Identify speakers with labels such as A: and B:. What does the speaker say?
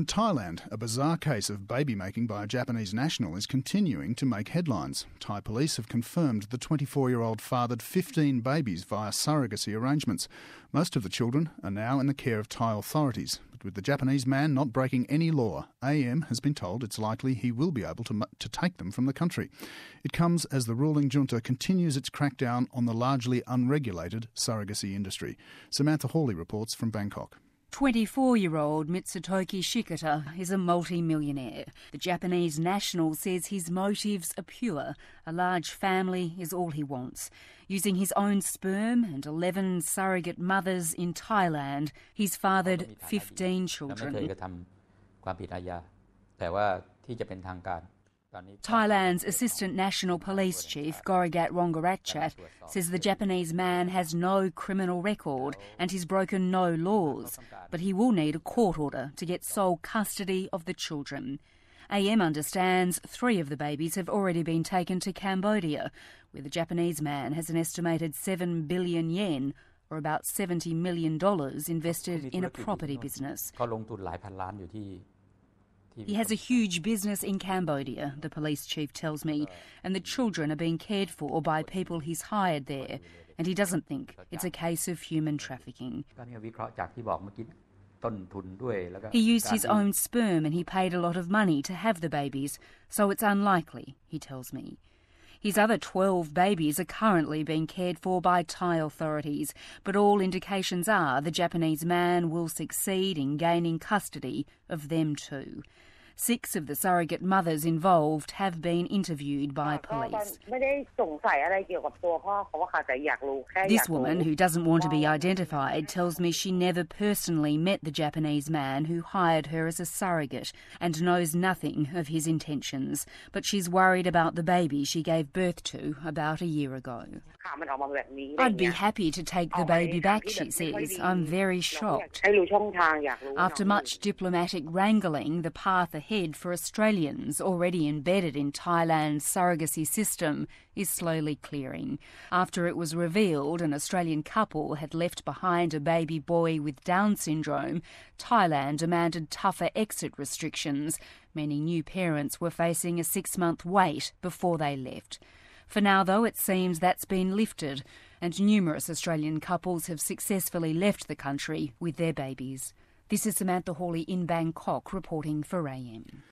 A: In Thailand, a bizarre case of baby making by a Japanese national is continuing to make headlines. Thai police have confirmed the 24-year-old fathered 15 babies via surrogacy arrangements. Most of the children are now in the care of Thai authorities. But with the Japanese man not breaking any law, AM has been told it's likely he will be able to take them from the country. It comes as the ruling junta continues its crackdown on the largely unregulated surrogacy industry. Samantha Hawley reports from Bangkok.
B: 24-year-old Mitsutoki Shikata is a multi-millionaire. The Japanese national says his motives are pure. A large family is all he wants. Using his own sperm and 11 surrogate mothers in Thailand, he's fathered 15 children. Thailand's Assistant National Police Chief, Gorigat Ronggaratchat, says the Japanese man has no criminal record and he's broken no laws, but he will need a court order to get sole custody of the children. AM understands 3 of the babies have already been taken to Cambodia, where the Japanese man has an estimated 7 billion yen, or about $70 million, invested in a property business. He has a huge business in Cambodia, the police chief tells me, and the children are being cared for by people he's hired there, and he doesn't think it's a case of human trafficking. He used his own sperm and he paid a lot of money to have the babies, so it's unlikely, he tells me. His other 12 babies are currently being cared for by Thai authorities, but all indications are the Japanese man will succeed in gaining custody of them too. 6 of the surrogate mothers involved have been interviewed by police. This woman, who doesn't want to be identified, tells me she never personally met the Japanese man who hired her as a surrogate and knows nothing of his intentions, but she's worried about the baby she gave birth to about a year ago. I'd be happy to take the baby back, she says. I'm very shocked. After much diplomatic wrangling, the path ahead for Australians already embedded in Thailand's surrogacy system is slowly clearing. After it was revealed an Australian couple had left behind a baby boy with Down syndrome, Thailand demanded tougher exit restrictions. Many new parents were facing a 6-month wait before they left. For now, though, it seems that's been lifted, and numerous Australian couples have successfully left the country with their babies. This is Samantha Hawley in Bangkok reporting for AM.